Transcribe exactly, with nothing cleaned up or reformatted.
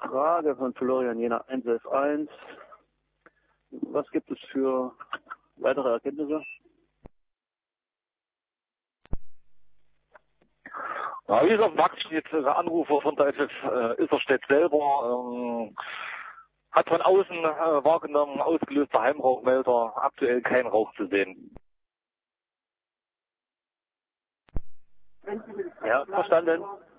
Frage von Florian Jena eins elf eins. Was gibt es für weitere Erkenntnisse? Ja, wie gesagt, Max steht, der Anrufer von der F F äh, Isserstedt selber, ähm, hat von außen äh, wahrgenommen, ausgelöster Heimrauchmelder, aktuell kein Rauch zu sehen. Ja, verstanden.